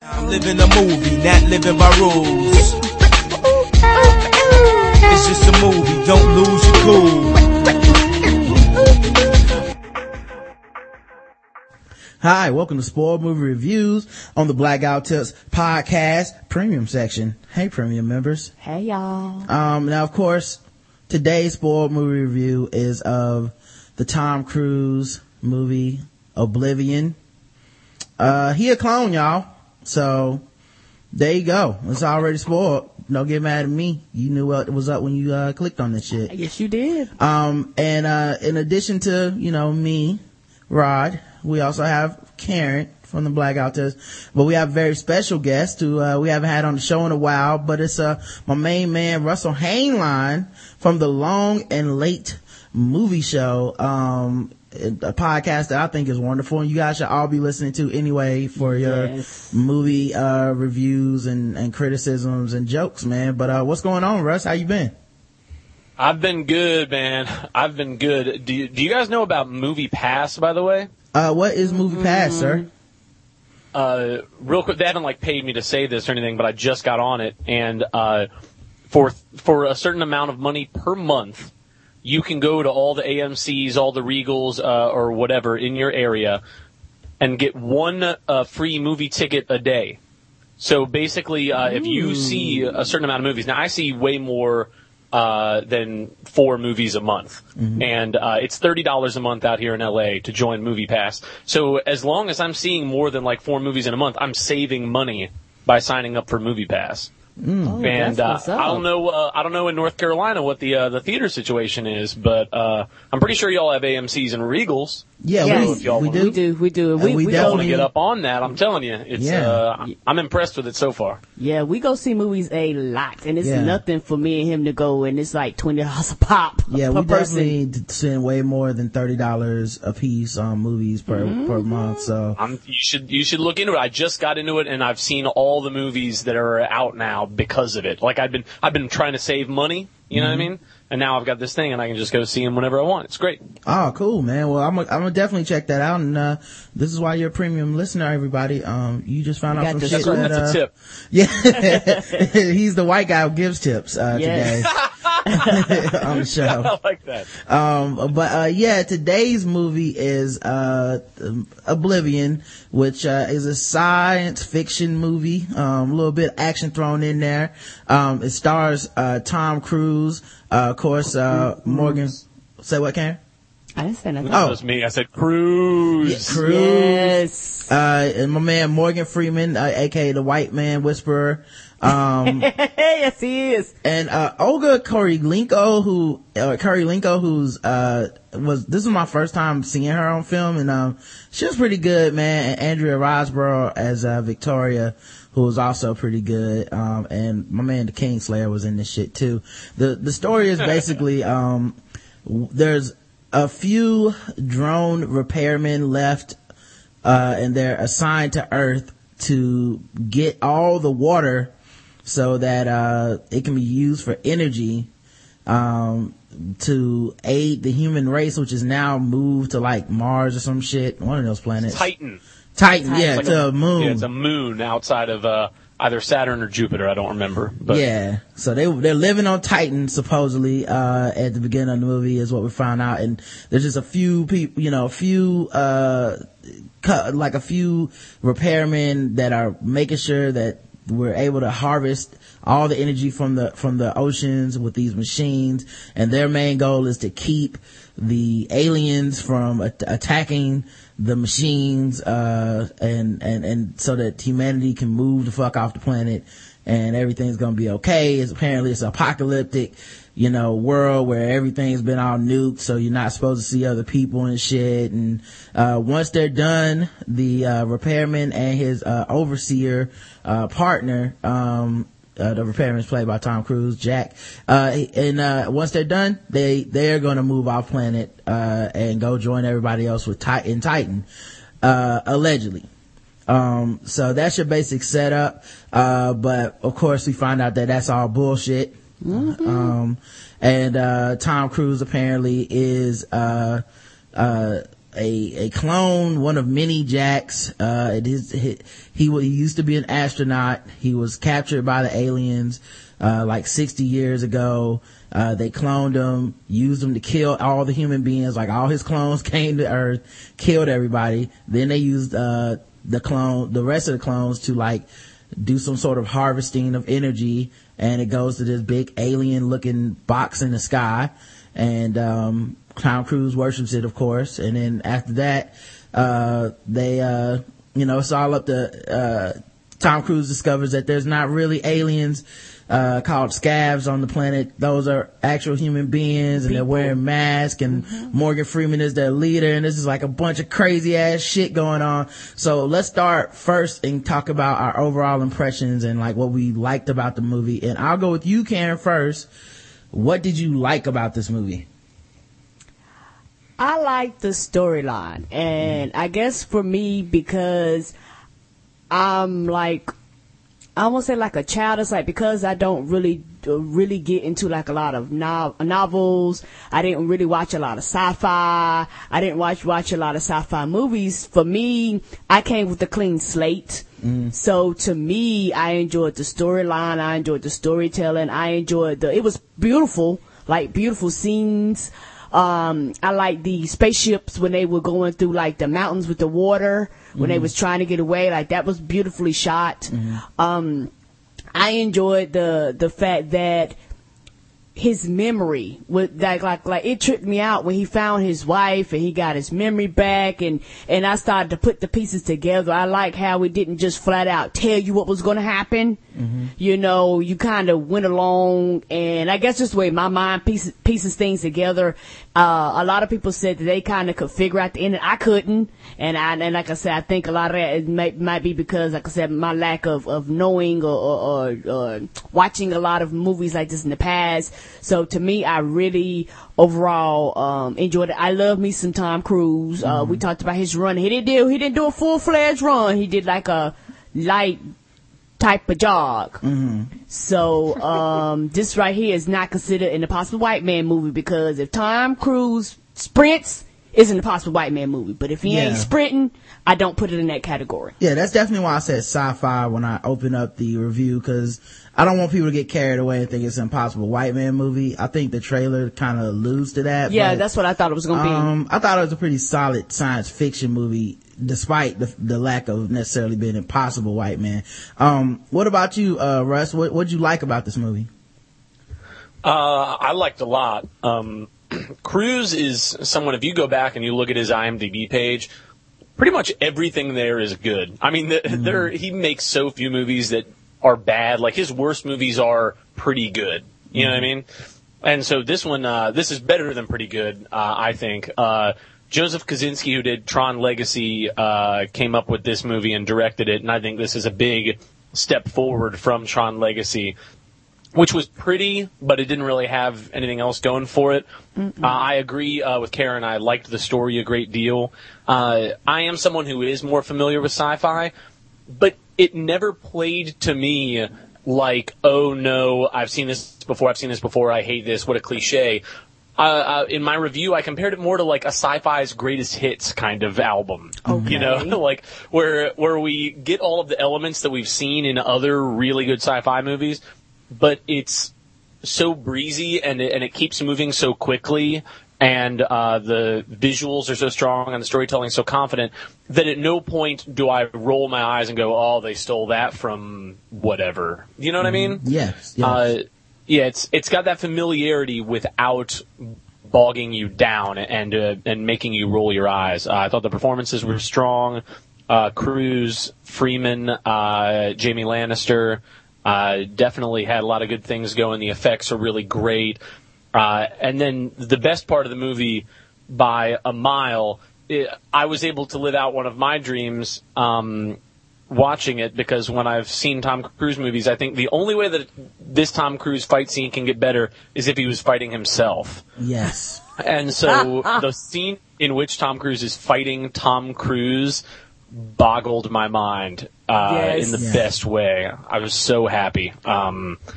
I'm living a movie, not living by rules. It's just a movie, don't lose your cool. Hi, welcome to Spoiled Movie Reviews on the Blackout Tips podcast premium section. Hey, premium members. Hey, y'all. Now, of course, today's Spoiled Movie Review is of the Tom Cruise movie Oblivion. He a clone, y'all. So, there you go. It's already spoiled. Don't get mad at me. You knew what was up when you clicked on this shit. Yes, you did. And in addition to, me, Rod, we also have Karen from the Blackout Test, but we have a very special guest who we haven't had on the show in a while, but it's my main man Russell Hainline from the Long and Late Movie Show, a podcast that I think is wonderful, and you guys should all be listening to anyway for your movie reviews and criticisms and jokes, man. But what's going on, Russ? How you been? I've been good, man. I've been good. Do you guys know about Movie Pass, by the way? What is Movie Pass, sir? Real quick, they haven't paid me to say this or anything, but I just got on it, and for a certain amount of money per month, you can go to all the AMCs, all the Regals, or whatever in your area, and get one free movie ticket a day. So basically, if you see a certain amount of movies, now I see way more than 4 movies a month. Mm-hmm. And it's $30 a month out here in LA to join Movie Pass. So as long as I'm seeing more than 4 movies in a month, I'm saving money by signing up for Movie Pass. And I don't know in North Carolina what the theater situation is, but I'm pretty sure y'all have AMCs and Regals. Yeah, we do. We definitely want to get up on that. I'm telling you, it's I'm impressed with it so far. Yeah, we go see movies a lot, and it's nothing for me and him to go, and it's like $20 a pop. Yeah, per we person. definitely spend way more than $30 a piece on movies per month. So you should look into it. I just got into it, and I've seen all the movies that are out now because of it. I've been trying to save money. You know what I mean? And now I've got this thing, and I can just go see them whenever I want. It's great. Oh, cool, man. Well, I'm gonna definitely check that out. And this is why you're a premium listener, everybody. You just found out some shit. That's a tip. Yeah, he's the white guy who gives tips today on the show. I like that. But today's movie is Oblivion, which is a science fiction movie. A little bit of action thrown in there. It stars Tom Cruise. Of course, Morgan. Say what, Karen? I didn't say nothing. That was me. I said Cruise. Yeah, Cruise. Yes. And my man Morgan Freeman, aka the White Man Whisperer. Yes, he is. And Olga Kurylenko, who's this is my first time seeing her on film, and she was pretty good, man. And Andrea Riseborough as Victoria, who was also pretty good. And my man the Kingslayer was in this shit too. The story is basically there's a few drone repairmen left, and they're assigned to Earth to get all the water so that it can be used for energy to aid the human race, which is now moved to Mars or some shit, one of those planets. Titan, yeah, to a moon. Yeah, it's a moon outside of either Saturn or Jupiter. I don't remember. But yeah, so they're living on Titan supposedly at the beginning of the movie is what we found out, and there's just a few people, a few repairmen that are making sure that we're able to harvest all the energy from the oceans with these machines, and their main goal is to keep the aliens from attacking the machines, and so that humanity can move the fuck off the planet and everything's gonna be okay. Apparently it's apocalyptic, world where everything's been all nuked, so you're not supposed to see other people and shit. And once they're done, the repairman and his overseer partner, the repairman's played by Tom Cruise, Jack, and once they're done, they're gonna move off planet and go join everybody else with Titan, allegedly. So that's your basic setup, but of course we find out that that's all bullshit. And Tom Cruise apparently is a clone, one of many Jacks. He used to be an astronaut. He was captured by the aliens, like 60 years ago. They cloned him, used him to kill all the human beings. Like all his clones came to Earth, killed everybody. Then they used, the rest of the clones to like do some sort of harvesting of energy, and it goes to this big alien looking box in the sky. And, Tom Cruise worships it, of course. And then after that, it's all up to, Tom Cruise discovers that there's not really aliens, called scabs on the planet. Those are actual human beings, and they're wearing masks, and Morgan Freeman is their leader, and this is like a bunch of crazy ass shit going on. So let's start first and talk about our overall impressions and like what we liked about the movie. And I'll go with you, Karen, first. What did you like about this movie? I like the storyline, and I guess for me, because I'm like, I won't say like a child. It's like because I don't really get into like a lot of novels. I didn't really watch a lot of sci-fi. I didn't watch a lot of sci-fi movies. For me, I came with a clean slate. So to me, I enjoyed the storyline. I enjoyed the storytelling. I enjoyed it was beautiful, like beautiful scenes. I like the spaceships when they were going through like the mountains with the water, when they was trying to get away, like that was beautifully shot. I enjoyed the fact that his memory would like it tripped me out when he found his wife and he got his memory back, and I started to put the pieces together. I like how it didn't just flat out tell you what was going to happen. You know, you kind of went along, and I guess just the way my mind pieces things together. A lot of people said that they kind of could figure out the ending. I couldn't, and like I said, I think a lot of that might be because, like I said, my lack of knowing or watching a lot of movies like this in the past. So to me, I really overall enjoyed it. I love me some Tom Cruise. We talked about his run. He didn't do a full-fledged run. He did like a light type of jog. So this right here is not considered an Impossible White Man movie, because if Tom Cruise sprints, it's an Impossible White Man movie. But if he ain't sprinting, I don't put it in that category. Yeah, that's definitely why I said sci-fi when I opened up the review, because I don't want people to get carried away and think it's an Impossible White Man movie. I think the trailer kind of alludes to that. Yeah, but, that's what I thought it was going to be. I thought it was a pretty solid science fiction movie, despite the lack of necessarily being Impossible White Man. What about you, Russ? What'd you like about this movie? I liked a lot. Cruise is someone, if you go back and you look at his IMDb page, pretty much everything there is good. I mean, he makes so few movies that are bad. Like, his worst movies are pretty good. You know what I mean? And so this one, this is better than pretty good, I think. Joseph Kosinski, who did Tron Legacy, came up with this movie and directed it, and I think this is a big step forward from Tron Legacy, which was pretty, but it didn't really have anything else going for it. I agree with Karen. I liked the story a great deal. I am someone who is more familiar with sci-fi, but it never played to me like, oh no, I've seen this before, I hate this, what a cliche. In my review, I compared it more to like a sci-fi's greatest hits kind of album. Okay. You know, like where we get all of the elements that we've seen in other really good sci-fi movies, but it's so breezy and it keeps moving so quickly, and the visuals are so strong and the storytelling so confident that at no point do I roll my eyes and go, oh, they stole that from whatever. You know what I mean? Yes. Yeah, it's got that familiarity without bogging you down and making you roll your eyes. I thought the performances were strong. Cruise, Freeman, Jamie Lannister definitely had a lot of good things going. The effects are really great. And then the best part of the movie by a mile, I was able to live out one of my dreams watching it, because when I've seen Tom Cruise movies, I think the only way that this Tom Cruise fight scene can get better is if he was fighting himself. Yes. And so the scene in which Tom Cruise is fighting Tom Cruise boggled my mind in the best way. I was so happy.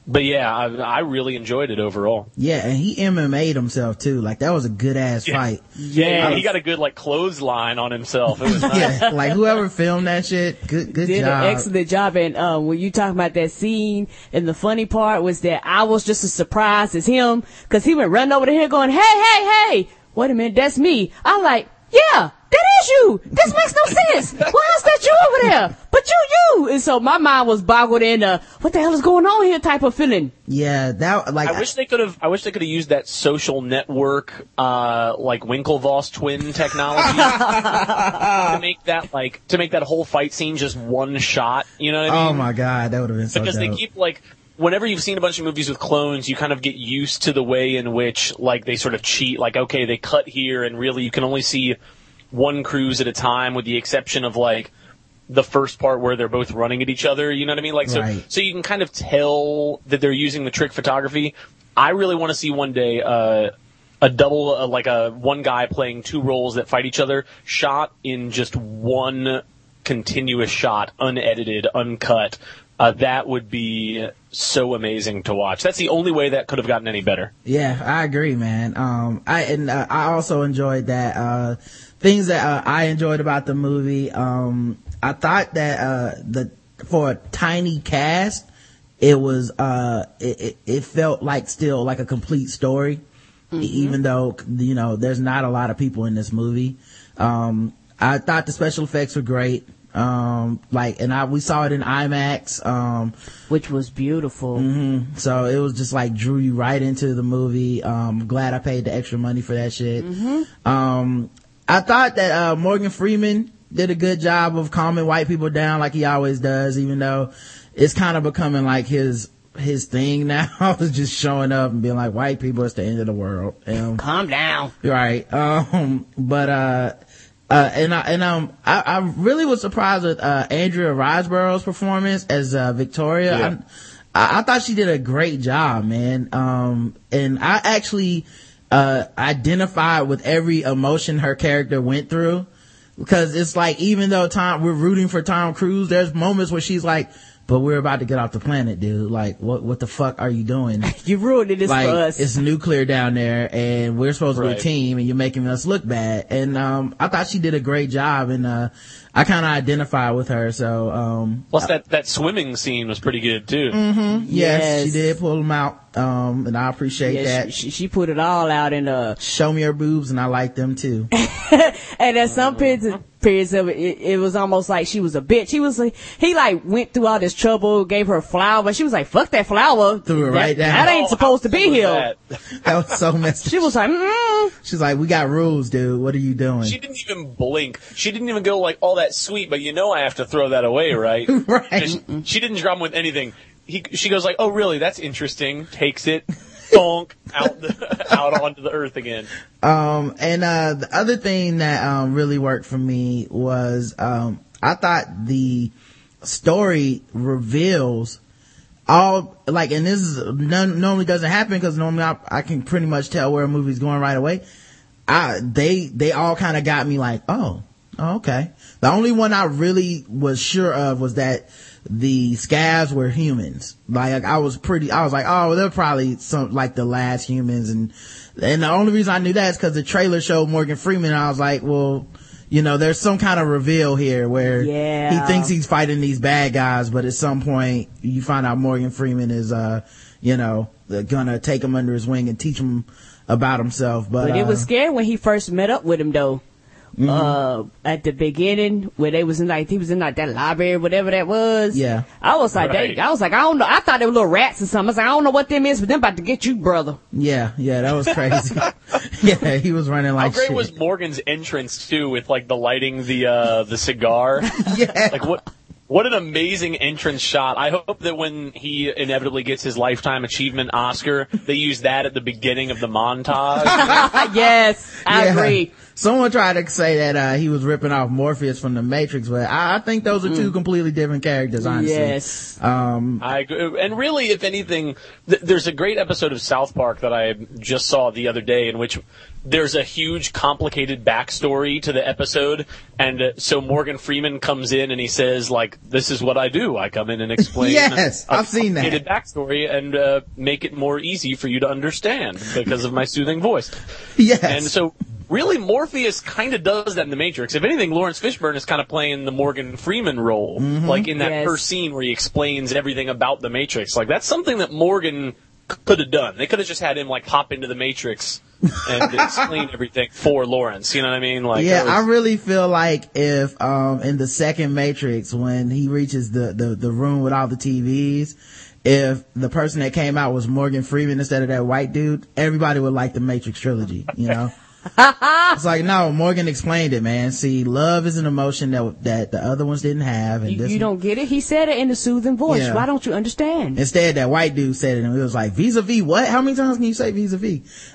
But yeah, I really enjoyed it overall. Yeah, and he MMA'd himself too. Like that was a good ass fight. Yeah, he got a good like clothesline on himself. It was nice. Yeah, like whoever filmed that shit, good Did job. an excellent job. And when you talking about that scene, and the funny part was that I was just as surprised as him, because he went running over to him going, hey, wait a minute, that's me. I'm like, yeah, that is you. This makes no sense. Why is that you over there? But you. And so my mind was boggled in what the hell is going on here type of feeling. Yeah, that like I wish they could have used that social network like Winklevoss twin technology to make that whole fight scene just one shot. You know what I mean? Oh my god, that would have been so because dope. they keep like. Whenever you've seen a bunch of movies with clones, you kind of get used to the way in which, like, they sort of cheat. Like, okay, they cut here, and really you can only see one cruise at a time, with the exception of, like, the first part where they're both running at each other. You know what I mean? Like, right. so you can kind of tell that they're using the trick photography. I really want to see one day a double, like a one guy playing two roles that fight each other, shot in just one continuous shot, unedited, uncut. That would be so amazing to watch. That's the only way that could have gotten any better. Yeah, I agree, man. I also enjoyed that. Things that I enjoyed about the movie. I thought that for a tiny cast, it was it felt like still like a complete story, even though there's not a lot of people in this movie. I thought the special effects were great. We saw it in IMAX, which was beautiful. So it was just like drew you right into the movie. Glad I paid the extra money for that shit. I thought that Morgan Freeman did a good job of calming white people down like he always does, even though it's kind of becoming like his thing now. I was just showing up and being like, white people, it's the end of the world. Calm down. Right. I really was surprised with Andrea Riseborough's performance as Victoria. Yeah. I thought she did a great job, man. And I actually identified with every emotion her character went through, because it's like, even though we're rooting for Tom Cruise, there's moments where she's like, but we're about to get off the planet, dude. Like, what the fuck are you doing? You ruined it for us. It's nuclear down there, and we're supposed to be a Right. team, and you're making us look bad. And I thought she did a great job, and I kind of identify with her. So Plus, that swimming scene was pretty good too. yes, she did pull them out, and I appreciate that. She put it all out in Show me her boobs, and I like them too. and at some periods of it was almost like she was a bitch. He went through all this trouble, gave her a flower, but she was like, fuck that flower. Threw it right down. That ain't supposed to be here. That was so messed up. She was like, She's like, we got rules, dude. What are you doing? She didn't even blink. She didn't even go like, "Oh, that's sweet, but I have to throw that away, right?" Right. She didn't drum with anything. She goes like, "Oh, really? That's interesting." Takes it, donk, out onto the earth again. The other thing that really worked for me was I thought the story reveals all, like, and this is normally doesn't happen, because normally I can pretty much tell where a movie's going right away. They all kind of got me like, oh, okay. The only one I really was sure of was that the scabs were humans. Like, I was like, oh, they're probably some, like, the last humans. And the only reason I knew that is because the trailer showed Morgan Freeman, and I was like, well, there's some kind of reveal here where he thinks he's fighting these bad guys, but at some point you find out Morgan Freeman is, gonna take him under his wing and teach him about himself. But it was scary when he first met up with him, though. At the beginning, where he was in that library, whatever that was. Yeah. I was like, Right. I don't know. I thought they were little rats or something. I was like, I don't know what them is, but them about to get you, brother. Yeah, that was crazy. Yeah, he was running like How great shit. was Morgan's entrance too, with like the lighting the cigar? Yeah. Like what an amazing entrance shot. I hope that when he inevitably gets his Lifetime Achievement Oscar, they use that at the beginning of the montage. Yes, I agree. Someone tried to say that he was ripping off Morpheus from the Matrix, but I think those are two completely different characters, honestly. Yes. I agree. And really, if anything, there's a great episode of South Park that I just saw the other day in which there's a huge complicated backstory to the episode, and so Morgan Freeman comes in and he says, like, this is what I do. I come in and explain Yes, a I've seen that. complicated backstory and make it more easy for you to understand because of my soothing voice. Yes. And so really Morpheus kind of does that in The Matrix. If anything, Lawrence Fishburne is kind of playing the Morgan Freeman role, like in that first scene where he explains everything about The Matrix. Like, that's something that Morgan could have done. They could have just had him, like, pop into The Matrix and explain everything for Lawrence. You know what I mean? Like, yeah, I really feel like if in the second Matrix, when he reaches the room with all the TVs, if the person that came out was Morgan Freeman instead of that white dude, everybody would like the Matrix trilogy, you know? It's like, no, Morgan explained it, man. See, love is an emotion that the other ones didn't have. And you don't get it? He said it in the soothing voice. Yeah. Why don't you understand? Instead, that white dude said it, and it was like, vis-a-vis what? How many times can you say vis-a-vis?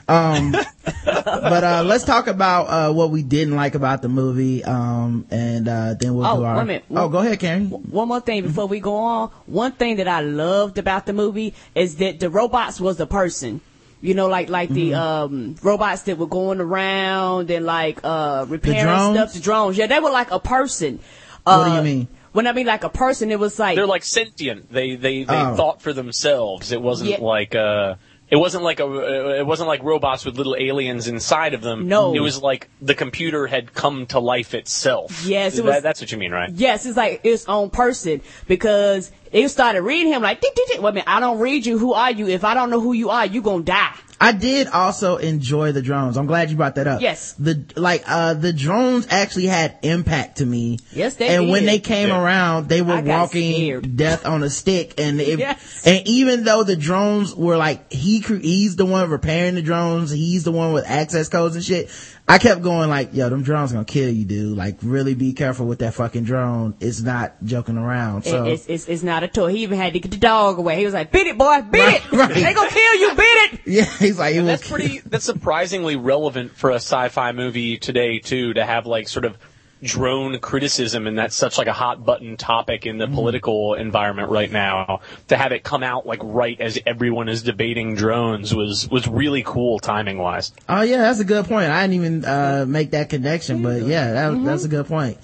But let's talk about what we didn't like about the movie, and then we'll do our... wait a minute. Go ahead, Karen. One more thing before we go on. One thing that I loved about the movie is that the robots was a person. You know, like the robots that were going around and like repairing stuff. The drones. Yeah, they were like a person. What do you mean? When I mean like a person, it was like they're like sentient. They thought for themselves. It wasn't like it wasn't like robots with little aliens inside of them. No, it was like the computer had come to life itself. Yes, that's what you mean, right? Yes, it's like its own person, because they started reading him like, wait a minute, I don't read you. Who are you? If I don't know who you are, you gonna die. I did also enjoy the drones. I'm glad you brought that up. Yes. The drones actually had impact to me. Yes, they and did. when they came around, they were walking scared. death on a stick. And and even though the drones were like, he's the one repairing the drones, he's the one with access codes and shit, I kept going like, yo, them drones gonna kill you, dude. Like, really be careful with that fucking drone. It's not joking around. So it's not a toy. He even had to get the dog away. He was like, beat it, boy, beat it. Right. They gonna kill you, beat it. Yeah, he's like, that's surprisingly relevant for a sci-fi movie today too, to have like sort of drone criticism, and that's such like a hot button topic in the political environment right now. To have it come out like right as everyone is debating drones was really cool timing wise. Oh yeah, that's a good point. I didn't even make that connection, but yeah, that's a good point.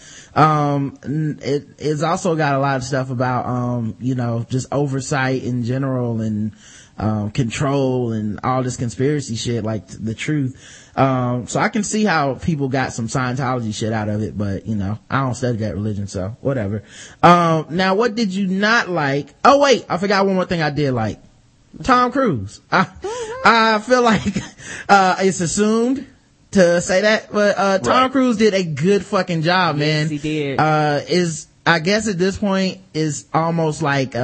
It's also got a lot of stuff about just oversight in general and control and all this conspiracy shit, like the truth. So I can see how people got some Scientology shit out of it, but I don't study that religion, so whatever. Now what did you not like? Oh wait, I forgot one more thing I did like. Tom Cruise. I feel like it's assumed to say that, but Tom Cruise did a good fucking job, man. Yes, he did. I guess at this point is almost like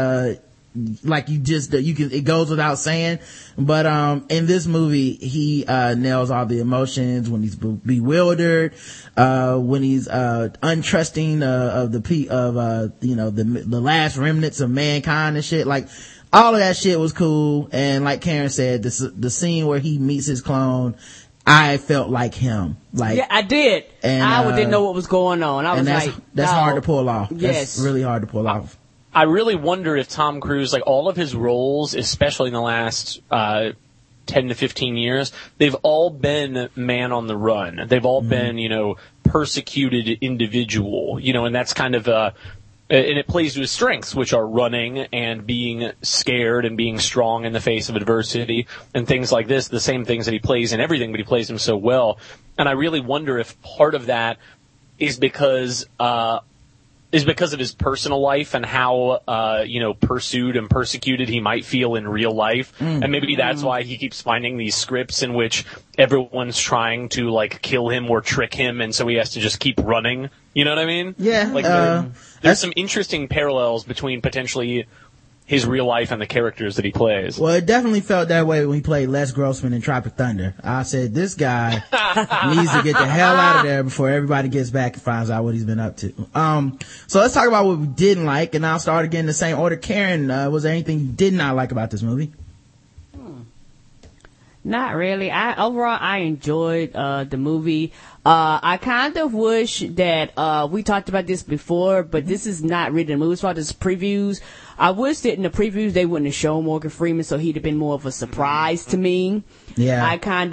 it goes without saying, but in this movie he nails all the emotions when he's bewildered, when he's untrusting of the last remnants of mankind and shit. Like, all of that shit was cool. And like Karen said, the scene where he meets his clone, I felt like him. Like, yeah, I did. And I didn't know what was going on. I was like, that's hard to pull off. Yes, that's really hard to pull off. I really wonder if Tom Cruise, like all of his roles, especially in the last 10 to 15 years, they've all been man on the run. They've all been, persecuted individual, and that's kind of and it plays to his strengths, which are running and being scared and being strong in the face of adversity and things like this, the same things that he plays in everything, but he plays them so well. And I really wonder if part of that is because of his personal life and how, pursued and persecuted he might feel in real life. And maybe that's why he keeps finding these scripts in which everyone's trying to, like, kill him or trick him, and so he has to just keep running. You know what I mean? Yeah. Like, there's some interesting parallels between potentially his real life and the characters that he plays. Well, it definitely felt that way when he played Les Grossman in Tropic Thunder. I said, this guy needs to get the hell out of there before everybody gets back and finds out what he's been up to. So let's talk about what we didn't like, and I'll start again in the same order. Karen, was there anything you did not like about this movie? Not really. Overall, I enjoyed the movie. I kind of wish that we talked about this before, but this is not really the movie's fault. This is previews. I wish that in the previews they wouldn't have shown Morgan Freeman, so he'd have been more of a surprise to me. Yeah. I kind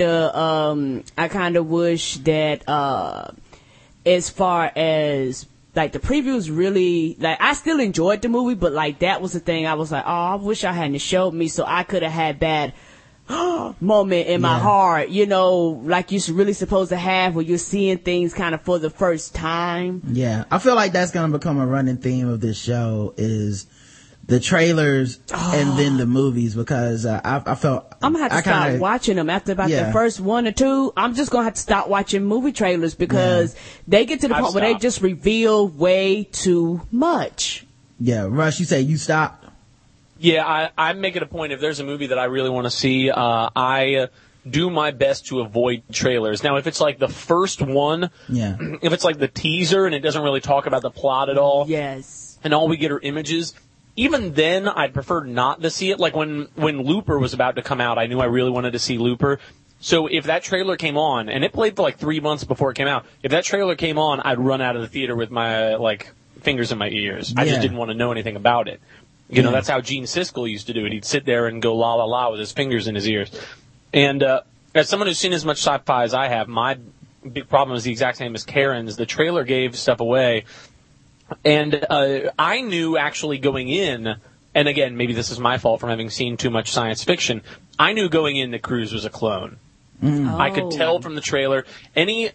of wish that as far as like the previews really, like I still enjoyed the movie, but like that was the thing I was like, oh, I wish I hadn't showed me so I could have had that moment in my heart, you know, like you're really supposed to have where you're seeing things kind of for the first time. Yeah. I feel like that's going to become a running theme of this show is the trailers and then the movies, because I felt I'm gonna have to stop watching them after about the first one or two. I'm just gonna have to stop watching movie trailers because they get to the point where they just reveal way too much. Yeah. Rush, you say you stopped? Yeah, I make it a point, if there's a movie that I really want to see, I do my best to avoid trailers. Now, if it's like the first one, if it's like the teaser and it doesn't really talk about the plot at all, and all we get are images, even then I'd prefer not to see it. Like when Looper was about to come out, I knew I really wanted to see Looper. So if that trailer came on, and it played for like 3 months before it came out, if that trailer came on, I'd run out of the theater with my like fingers in my ears. I just didn't want to know anything about it. You know, that's how Gene Siskel used to do it. He'd sit there and go la la la with his fingers in his ears. And as someone who's seen as much sci-fi as I have, my big problem is the exact same as Karen's. The trailer gave stuff away. And I knew actually going in, and again, maybe this is my fault from having seen too much science fiction, I knew going in that Cruise was a clone. I could tell from the trailer. Any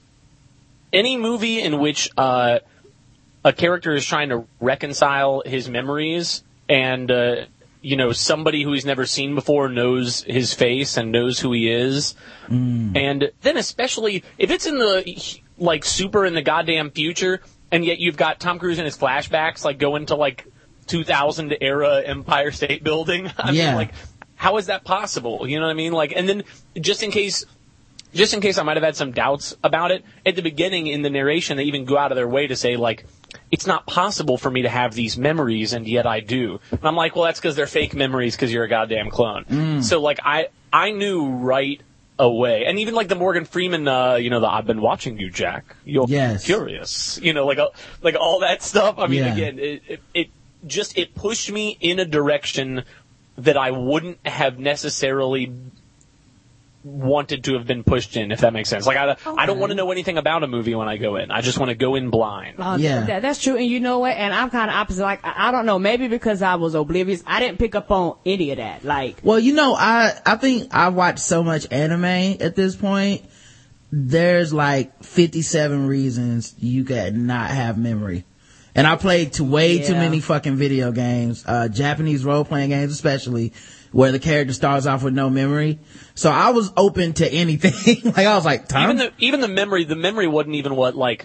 movie in which a character is trying to reconcile his memories and, you know, somebody who he's never seen before knows his face and knows who he is. And then especially if it's in the, like, super in the goddamn future, and yet you've got Tom Cruise in his flashbacks, like, going to, like, 2000 era Empire State Building. I mean, like, how is that possible? You know what I mean? Like, and then just in case I might have had some doubts about it, at the beginning in the narration, they even go out of their way to say, like, it's not possible for me to have these memories, and yet I do. And I'm like, well, that's because they're fake memories because you're a goddamn clone. So, like, I knew right away. And even, like, the Morgan Freeman, you know, the I've been watching you, Jack. You're curious. You know, like all that stuff. I mean, again, it pushed me in a direction that I wouldn't have necessarily wanted to have been pushed in, if that makes sense. Like, I don't want to know anything about a movie when I go in. I just want to go in blind. That's true. And you know what? And I'm kind of opposite. Like, I don't know. Maybe because I was oblivious, I didn't pick up on any of that. Like, well, you know, I think I watched so much anime at this point. There's like 57 reasons you could not have memory. And I played way too many fucking video games, Japanese role-playing games especially, where the character starts off with no memory. So I was open to anything. Like, I was like, Tom? Even the memory wasn't even what, like,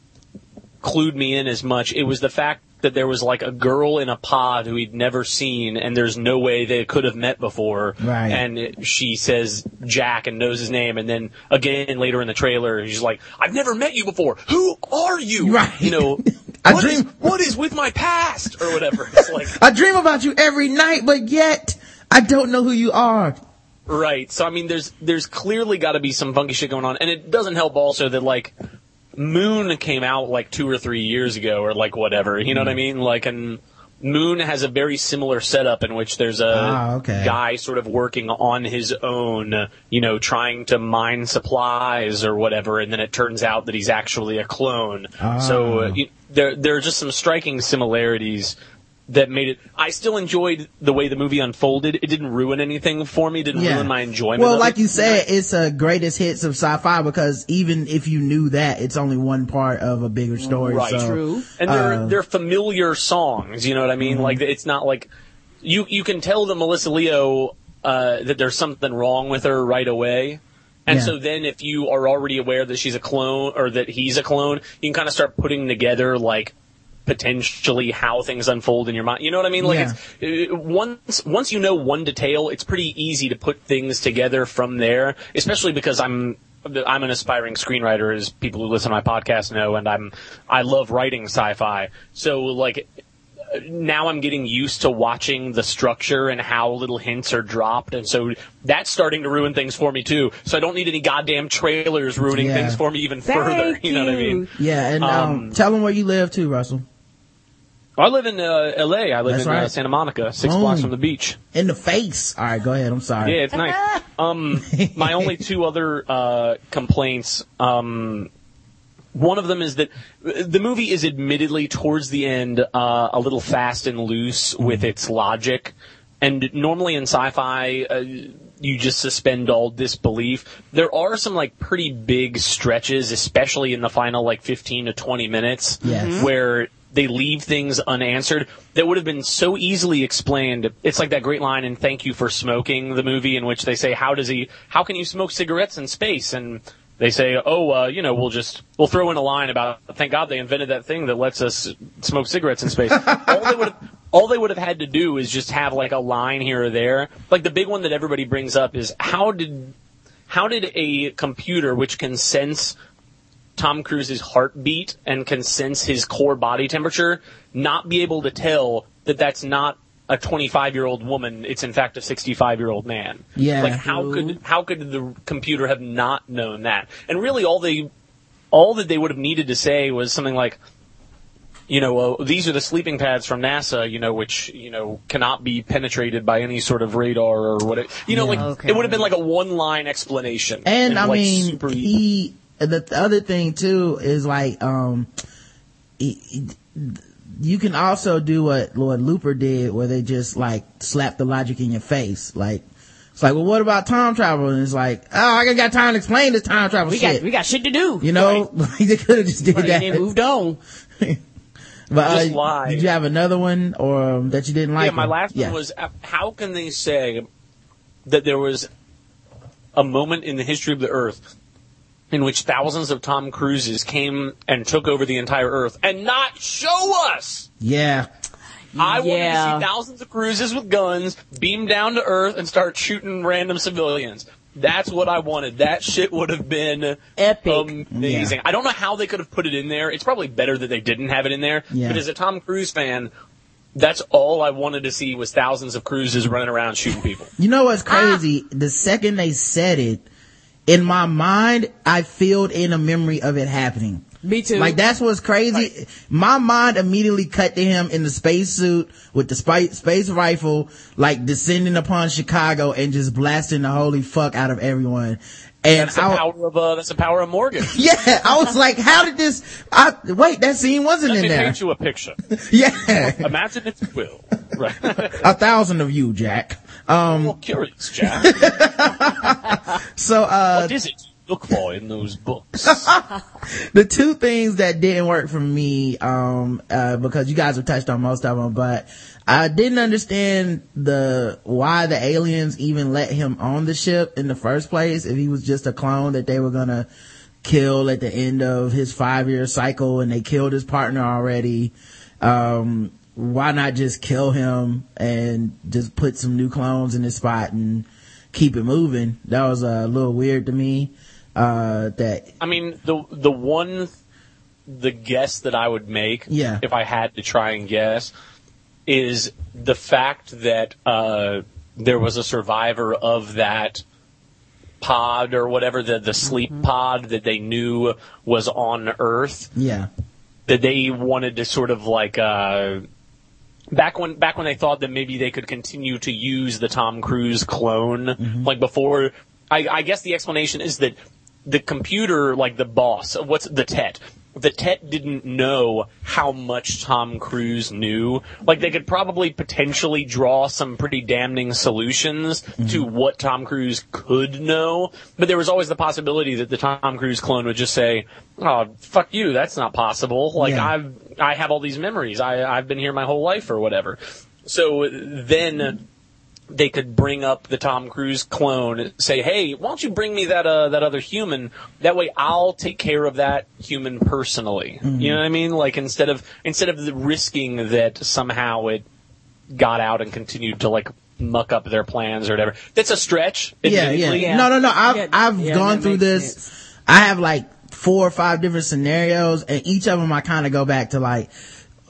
clued me in as much. It was the fact that there was, like, a girl in a pod who he'd never seen, and there's no way they could have met before. Right. And she says Jack and knows his name, and then again later in the trailer, she's like, I've never met you before. Who are you? Right. You know, what is with my past? Or whatever. It's like, I dream about you every night, but yet I don't know who you are. Right. So, I mean, there's clearly got to be some funky shit going on. And it doesn't help also that, like, Moon came out, like, 2 or 3 years ago or, like, whatever. You know what I mean? Like, and Moon has a very similar setup in which there's a guy sort of working on his own, you know, trying to mine supplies or whatever. And then it turns out that he's actually a clone. So there are just some striking similarities that made it. I still enjoyed the way the movie unfolded. It didn't ruin anything for me. It didn't ruin my enjoyment. Well, of like it. you said, it's a greatest hits of sci-fi because even if you knew that, it's only one part of a bigger story. Right. So, true. And they're familiar songs. You know what I mean? Like, it's not like you can tell that Melissa Leo that there's something wrong with her right away. And so then if you are already aware that she's a clone or that he's a clone, you can kind of start putting together, like, potentially how things unfold in your mind. You know what I mean? Like, it's once you know one detail, it's pretty easy to put things together from there, especially because I'm an aspiring screenwriter, as people who listen to my podcast know, and I love writing sci-fi. So, like, now I'm getting used to watching the structure and how little hints are dropped, and so that's starting to ruin things for me too. So I don't need any goddamn trailers ruining things for me even further. You know what I mean? Yeah, and tell them where you live too, Russell. I live in L.A. I live in Santa Monica, 6 blocks from the beach. In the face. All right, go ahead. I'm sorry. Yeah, it's nice. My only two other complaints. One of them is that the movie is admittedly towards the end a little fast and loose with its logic. And normally in sci-fi, you just suspend all disbelief. There are some like pretty big stretches, especially in the final like 15 to 20 minutes, where they leave things unanswered that would have been so easily explained. It's like that great line in Thank You for Smoking, the movie, in which they say, how can you smoke cigarettes in space? And they say, we'll throw in a line about, thank God they invented that thing that lets us smoke cigarettes in space. All they would have had to do is just have like a line here or there. Like the big one that everybody brings up is how did a computer which can sense Tom Cruise's heartbeat and can sense his core body temperature not be able to tell that that's not a 25-year-old woman, it's in fact a 65-year-old man. Yeah. Like how could the computer have not known that? And really all that they would have needed to say was something like, these are the sleeping pads from NASA, which, cannot be penetrated by any sort of radar or whatever. It would have been like a one-line explanation. And I mean, the other thing too is like, you can also do what Lord Looper did, where they just like slap the logic in your face. Like, it's like, well, what about time travel? And it's like, oh, I got time to explain this time travel shit. We got shit to do. Right. They could have just did that. And they moved on. But did you have another one or that you didn't like? Yeah, my last one was, how can they say that there was a moment in the history of the Earth in which thousands of Tom Cruises came and took over the entire Earth and not show us? Yeah. I wanted to see thousands of cruises with guns beam down to Earth and start shooting random civilians. That's what I wanted. That shit would have been epic, amazing. I don't know how they could have put it in there. It's probably better that they didn't have it in there. Yeah. But as a Tom Cruise fan, that's all I wanted to see was thousands of cruises running around shooting people. You know what's crazy? The second they said it, in my mind, I filled in a memory of it happening. Me too. Like, that's what's crazy. Right. My mind immediately cut to him in the spacesuit with the space rifle, like descending upon Chicago and just blasting the holy fuck out of everyone. And that's the power of Morgan. Yeah, I was like, how did this? Wait, that scene wasn't in there. Let me paint you a picture. Yeah, imagine if you will. Right. 1,000 of you, Jack. I'm more curious, Jack. So, what is it you look for in those books? The two things that didn't work for me, because you guys have touched on most of them, but I didn't understand why the aliens even let him on the ship in the first place, if he was just a clone that they were gonna kill at the end of his 5-year cycle and they killed his partner already. Why not just kill him and just put some new clones in his spot and keep it moving? That was a little weird to me. The guess that I would make, if I had to try and guess, is the fact that there was a survivor of that pod or whatever, the sleep pod that they knew was on Earth. Yeah. That they wanted to sort of like back when they thought that maybe they could continue to use the Tom Cruise clone, like before. I guess the explanation is that the computer, like the boss, what's the TET? The TET didn't know how much Tom Cruise knew. Like, they could probably potentially draw some pretty damning solutions to what Tom Cruise could know, but there was always the possibility that the Tom Cruise clone would just say, oh, fuck you, that's not possible. Like, I have all these memories. I've been here my whole life or whatever. So then they could bring up the Tom Cruise clone, say, hey, why don't you bring me that other human? That way I'll take care of that human personally. You know what I mean? Like, instead of risking that somehow it got out and continued to, like, muck up their plans or whatever. That's a stretch. Yeah. No. I've gone through this. Sense. I have, like, 4 or 5 different scenarios, and each of them I kind of go back to, like,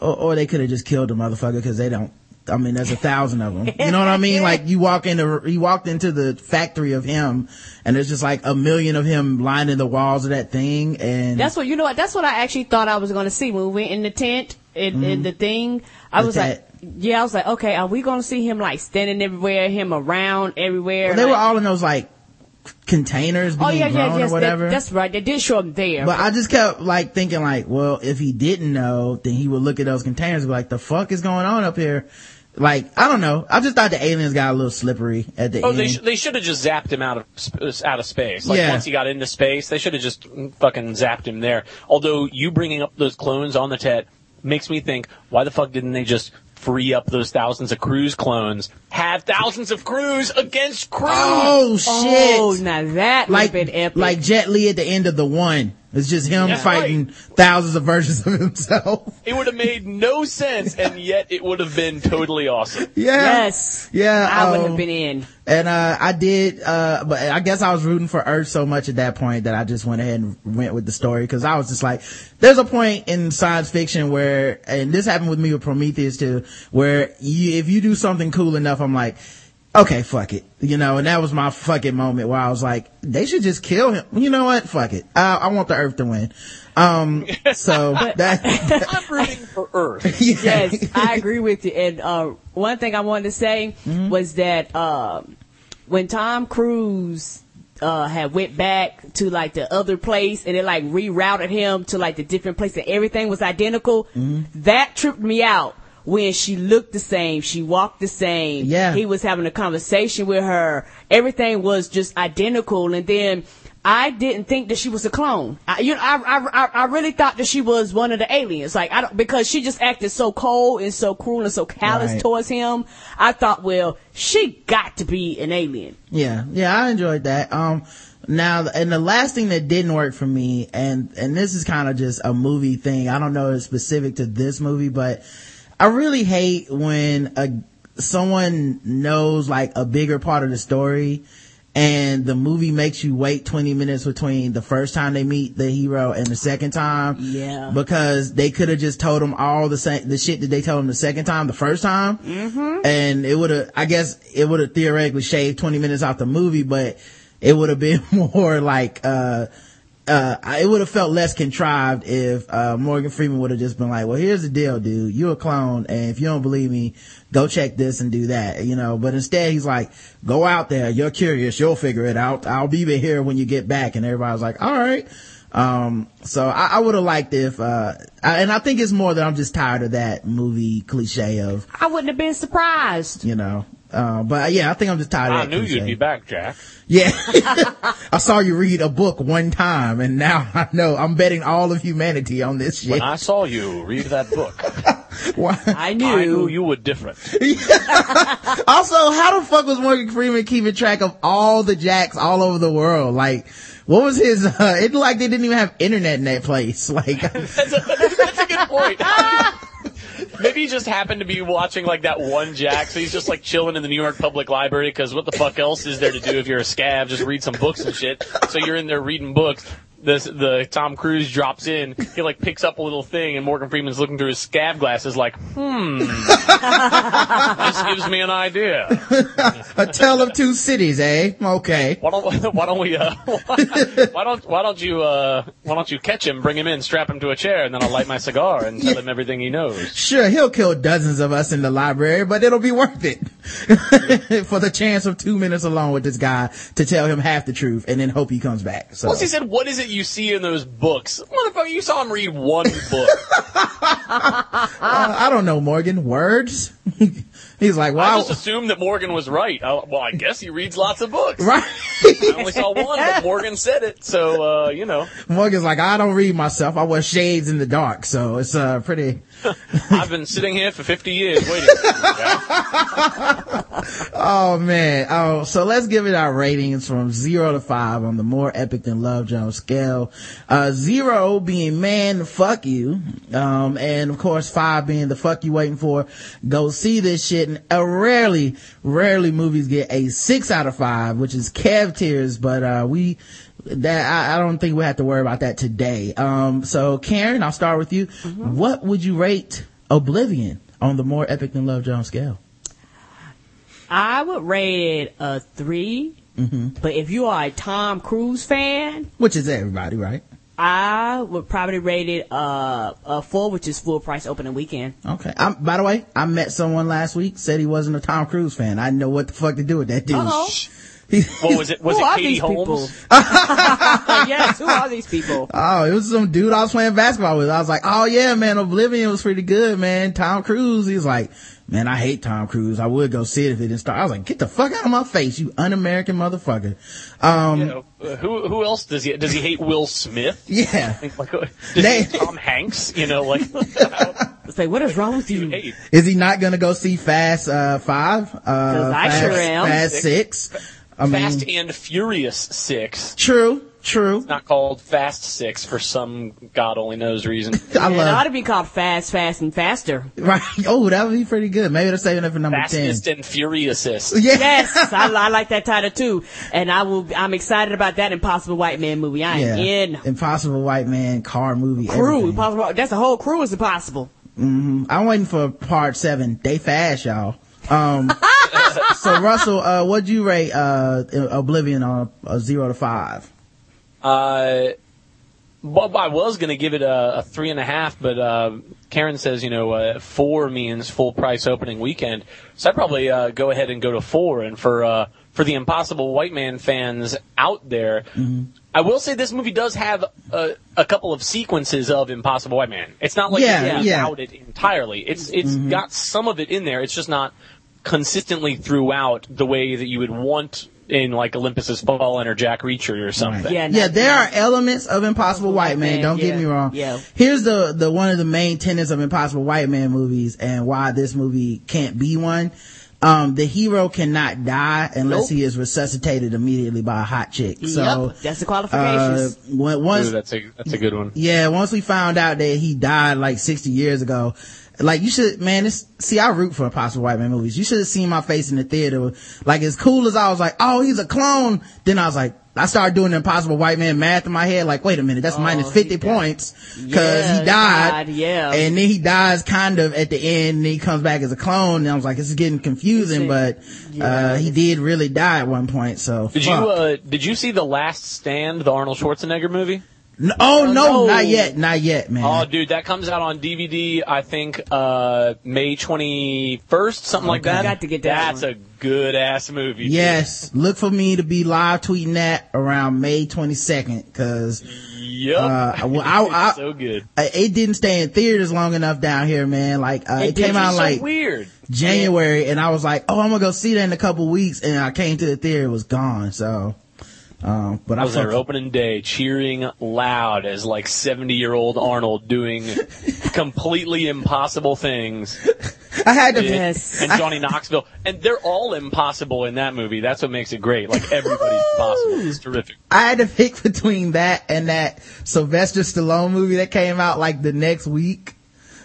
or they could have just killed the motherfucker, because they don't, I mean, there's 1,000 of them. You know what I mean? Like, you walked into the factory of him, and there's just like 1 million of him lining the walls of that thing, and that's what I actually thought I was going to see when we went in the tent, in the thing. I was like, okay, are we going to see him like standing everywhere, him around everywhere? Well, they were all in those like containers being grown or whatever. That's right. They did show him there. But I just kept like thinking like, well, if he didn't know, then he would look at those containers and be like, the fuck is going on up here? Like, I don't know. I just thought the aliens got a little slippery at the end. They should have just zapped him out of space. Like, once he got into space, they should have just fucking zapped him there. Although, you bringing up those clones on the Tet makes me think, why the fuck didn't they just free up those thousands of Cruise clones? Have thousands of Cruise against Cruise! Oh, shit! Oh, now that would have been epic. Like Jet Li at the end of the one. It's just him fighting thousands of versions of himself. It would have made no sense, and yet it would have been totally awesome. Yeah. Yes. Yeah. I would have been in. And, I did, but I guess I was rooting for Earth so much at that point that I just went ahead and went with the story, cause I was just like, there's a point in science fiction where, and this happened with me with Prometheus too, where if you do something cool enough, I'm like, okay, fuck it. You know, and that was my fucking moment where I was like, they should just kill him. You know what? Fuck it. I want the Earth to win. So I'm rooting for Earth. Yeah. Yes, I agree with you. And, one thing I wanted to say was that, when Tom Cruise, had went back to like the other place and it like rerouted him to like the different place and everything was identical, that tripped me out. When she looked the same, she walked the same. Yeah. He was having a conversation with her. Everything was just identical. And then I didn't think that she was a clone. I really thought that she was one of the aliens. Like, because she just acted so cold and so cruel and so callous towards him. I thought, well, she got to be an alien. Yeah. Yeah, I enjoyed that. Now, and the last thing that didn't work for me, and this is kind of just a movie thing. I don't know if it's specific to this movie, but I really hate when someone knows like a bigger part of the story and the movie makes you wait 20 minutes between the first time they meet the hero and the second time. Yeah. Because they could have just told him all the shit that they told him the second time, the first time. And it would have theoretically shaved 20 minutes off the movie, but it would have been more like, it would have felt less contrived if Morgan Freeman would have just been like, well, here's the deal, dude, you're a clone, and if you don't believe me, go check this and do that, you know. But instead he's like, go out there, you're curious, you'll figure it out, I'll be here when you get back. And everybody was like, all right. So I would have liked if and I think it's more that I'm just tired of that movie cliche of, I wouldn't have been surprised. you know. But yeah, I think I'm just tired of that I knew cliche. you'd be back, Jack. Yeah. I saw you read a book one time and now I know I'm betting all of humanity on this shit. When I saw you read that book, I knew. I knew you were different. Also, how the fuck was Morgan Freeman keeping track of all the Jacks all over the world? Like, what was his, it looked like they didn't even have internet in that place. Like, That's a good point. Maybe he just happened to be watching like that one Jack, so he's just like chilling in the New York Public Library, because what the fuck else is there to do if you're a scab? Just read some books and shit. So you're in there reading books. The Tom Cruise drops in, he like picks up a little thing, and Morgan Freeman's looking through his scab glasses like, this gives me an idea. a tale of two cities, eh? Okay. Why don't you catch him, bring him in, strap him to a chair, and then I'll light my cigar and tell him everything he knows. Sure, he'll kill dozens of us in the library, but it'll be worth it. For the chance of 2 minutes alone with this guy to tell him half the truth and then hope he comes back. So. Plus he said, what is it you see in those books? Motherfucker, you saw him read one book. I don't know, Morgan. Words? He's like, well, I just assumed that Morgan was right. Well, I guess he reads lots of books. Right. I only saw one, but Morgan said it, so, you know. Morgan's like, I don't read myself. I wear shades in the dark, so it's pretty. I've been sitting here for 50 years waiting for you, okay? Oh man. Oh, so let's give it our ratings from 0 to 5 on the More Epic Than Love Jones scale. 0 being man, fuck you. And of course 5 being the fuck you waiting for. Go see this shit. And rarely movies get a 6 out of 5, which is Kev tiers, but I don't think we have to worry about that today. So Karen, I'll start with you. What would you rate Oblivion on the more epic than Love Jones scale? I would rate it a 3. But if you are a Tom Cruise fan, Which is everybody, right? I would probably rate it a 4, which is full price opening weekend. Okay. By the way, I met someone last week, said he wasn't a Tom Cruise fan. I didn't know what the fuck to do with that dude. Uh-oh. What was it? Was Who it are Katie these Holmes? people? Yes, who are these people? Oh, it was some dude I was playing basketball with. I was like, oh yeah, man, Oblivion was pretty good, man. Tom Cruise. He's like, man, I hate Tom Cruise. I would go see it if it didn't start. I was like, get the fuck out of my face, you un-American motherfucker. Who else does he hate? Will Smith? Yeah. Does he hate Tom Hanks? It's like, what is wrong with you? Hate. Is he not gonna go see Fast 5? 'Cause I sure am. Fast 6. Fast and Furious 6. True. It's not called Fast 6 for some God only knows reason. I It ought love to be called Fast and Faster. right. Oh, that would be pretty good. Maybe they're saving it for number Fastest 10. and Furiousest. Yeah. Yes, I like that title too, and I'm excited about that Impossible White Man movie. I am in. Impossible White Man car movie. Crew, everything. Impossible. That's the whole crew is impossible. I'm waiting for part 7. They fast, y'all. So Russell, what'd you rate Oblivion on a 0 to 5? Well, I was going to give it a 3.5, but Karen says 4 means full price opening weekend, so I'd probably go ahead and go to 4. And for the Impossible White Man fans out there, I will say this movie does have a couple of sequences of Impossible White Man. It's not like it's without it entirely. It's got some of it in there. It's just not consistently throughout the way that you would want in like Olympus Has Fallen or Jack Reacher or something. Right. Yeah, there are elements of Impossible White Man. Don't get me wrong. Yeah. Here's the one of the main tenets of Impossible White Man movies and why this movie can't be one. The hero cannot die unless he is resuscitated immediately by a hot chick. So that's the qualifications. Ooh, that's a good one. Yeah, once we found out that he died like 60 years ago, like you should, man, I root for Impossible White Man movies. You should have seen my face in the theater. Like as cool as I was like, oh, he's a clone. Then I was like, I started doing the Impossible White Man math in my head. Like, wait a minute, that's minus 50 points because he died. Yeah. And then he dies kind of at the end and he comes back as a clone. And I was like, this is getting confusing, but, he did really die at one point. So did you see The Last Stand, the Arnold Schwarzenegger movie? No, not yet, man. Oh, dude, that comes out on DVD, I think, May 21st, something like that. Got to get that. That's a good ass movie. Yes. Dude. Look for me to be live tweeting that around May 22nd, cause, it's so good. It didn't stay in theaters long enough down here, man. Like, it came out like weird. January and I was like, oh, I'm gonna go see that in a couple weeks. And I came to the theater, it was gone. So, but I was there opening day cheering loud as like 70-year-old Arnold doing completely impossible things. I had to, and Johnny Knoxville, and they're all impossible in that movie. That's what makes it great. Like everybody's possible. It's terrific. I had to pick between that and that Sylvester Stallone movie that came out like the next week.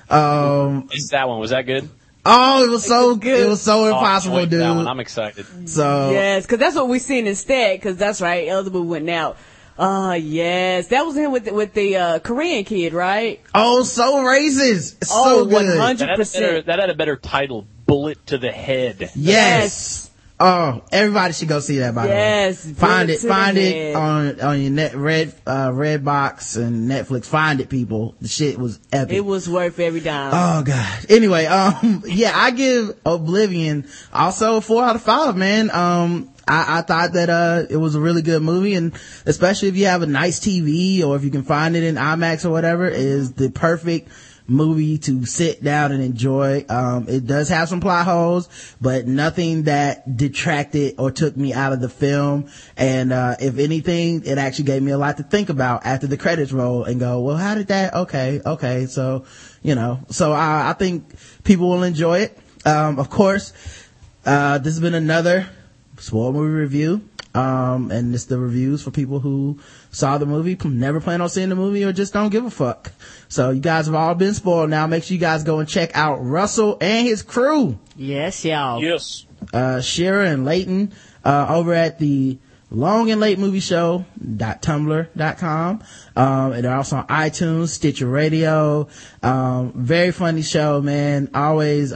Is that one? Was that good? Oh, it was so good. It was so impossible, dude. That one. I'm excited. So yes, because that's what we seen instead. Because that's right. Other movie went out. Yes, that was him with the Korean kid, right? Oh, so racist. It's so good. 100%. That had a better title. Bullet to the Head. Yes. Oh, everybody should go see that, by the way. Yes. Find it on your Redbox and Netflix. Find it, people. The shit was epic. It was worth every dime. Oh god. Anyway, I give Oblivion also a 4 out of 5, man. I thought that, it was a really good movie, and especially if you have a nice TV or if you can find it in IMAX or whatever, it is the perfect movie to sit down and enjoy. It does have some plot holes, but nothing that detracted or took me out of the film. And, if anything, it actually gave me a lot to think about after the credits roll and go, well, how did that? Okay. So, so I think people will enjoy it. Of course, this has been another spoiler movie review. And it's the reviews for people who saw the movie, never plan on seeing the movie, or just don't give a fuck. So you guys have all been spoiled now. Make sure you guys go and check out Russell and his crew. Yes, y'all. Yes. Shira and Layton, over at the longandlatemovieshow.tumblr.com. And they're also on iTunes, Stitcher Radio. Very funny show, man. Always,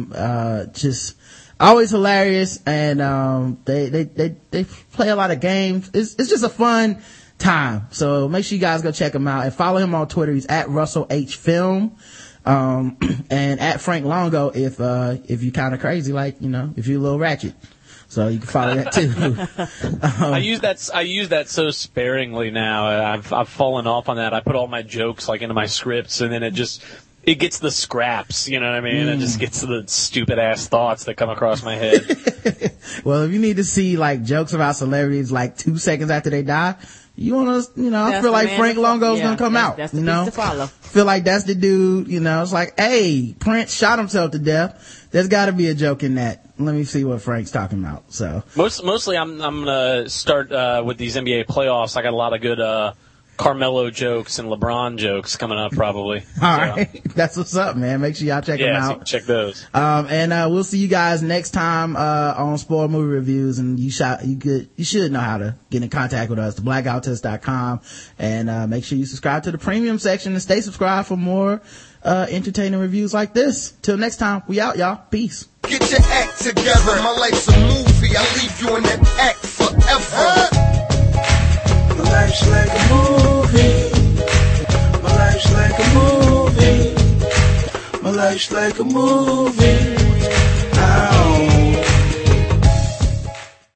always hilarious. And, they play a lot of games. It's just a fun time. So make sure you guys go check him out and follow him on Twitter. He's at Russell H Film. And at Frank Longo if you're kind of crazy, like, if you're a little ratchet. So you can follow that too. I use that so sparingly now. I've fallen off on that. I put all my jokes like into my scripts, and then it gets the scraps, you know what I mean? It just gets the stupid ass thoughts that come across my head. Well, if you need to see like jokes about celebrities like 2 seconds after they die, you want to, I feel like Frank Longo's gonna come out, that's the piece to follow. Feel like that's the dude, it's like, hey, Prince shot himself to death. There's gotta be a joke in that. Let me see what Frank's talking about. So mostly I'm gonna start with these NBA playoffs. I got a lot of good Carmelo jokes and LeBron jokes coming up probably. All right. That's what's up, man. Make sure y'all check them out. So check those. And we'll see you guys next time on Spoiled Movie Reviews, and you should know how to get in contact with us, theblackoutist.com, and make sure you subscribe to the premium section and stay subscribed for more entertaining reviews like this. Till next time, we out, y'all. Peace. Get your act together. My life's a movie. I leave you in that act forever. My life's like a movie. My life's like a movie. My life's like a movie.